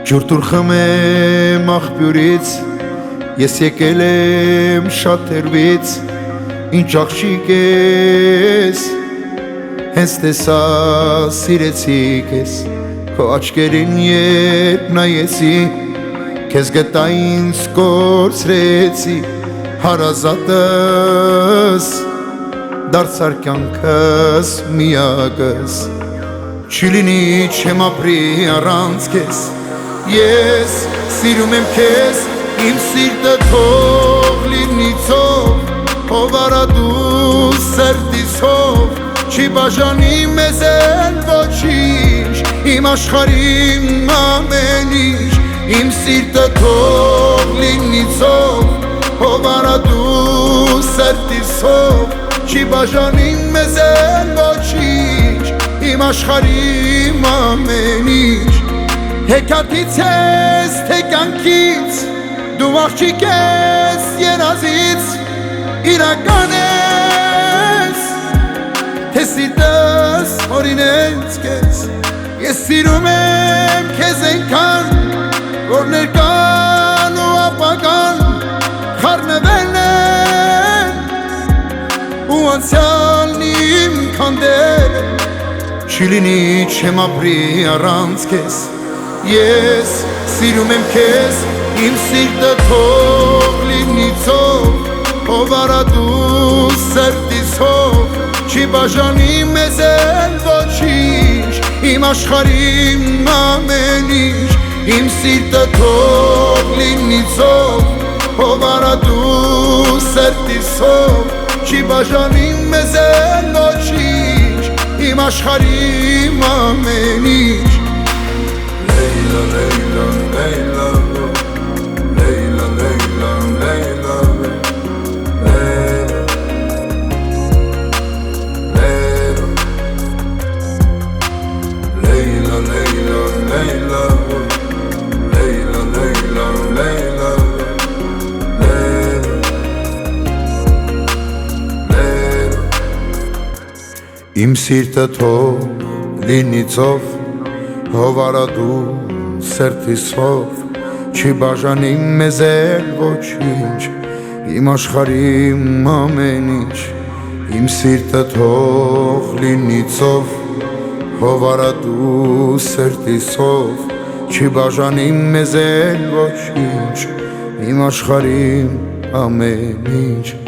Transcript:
Ջուրտուր խմեմ աղբյուրից, ես եկել եմ շատ հեռվից, ինչ աղջիկ ես, հենց տեսա սիրեցի քեզ, քո աչքերին երբ նայեցի, քեզ գտա ինձ կորցրեցի, հարազատս, դարձար կյանքս միակս, չի լինի չեմ ապրի առանց քեզ, ես սիրում եմ քեզ, իմ սիրտը թող լինի ծով, ով արա դու սրտիս հով, չի բաժանի մեզ էլ ոչինչ, իմ աշխարհին ամեն ինչ, իմ սիրտը թող լինի ծով, ով արա դու սրտիս հով, չի բաժանի մեզ էլ ոչինչ, իմ աշխարհին ամեն ինչ, հեքիաթից ես, թե կյանքից, դու աղջիկ ես երազից, իրական ես, թե սիրտս օրինեց քեզ, ես սիրում եմ քեզ այնքան, որ ներկան ու ապագան խառնվել են, ու անցյալն իմ քանդել, չի լինի չեմ ապրի առանց քեզ, ես սիրում եմ քեզ, իմ սիրտը թող լինի ծով, ով արա դու սրտիս հով, չի բաժանի մեզ էլ ոչինչ, իմ աշխարհին ամեն ինչ, իմ սիրտը թող լինի ծով, ով արա դու սրտիս հով, չի բաժանի մեզ էլ ոչինչ, իմ աշխարհին ամեն ինչ. Leyla, Leyla, Leyla, Leyla, Leyla, Leyla, Leyla, Leyla, Leyla, Leyla, Leyla, Leyla, Leyla, Leyla. Իմ սիրտը թող լինի ծով, ով արա դու սրտիս հով, չի բաժանի մեզ էլ ոչինչ, իմ աշխարհին ամեն ինչ, իմ սիրտը թող լինի ծով, ով արա դու սրտիս հով, չի բաժանի մեզ էլ ոչինչ, իմ աշխարհին ամեն ինչ.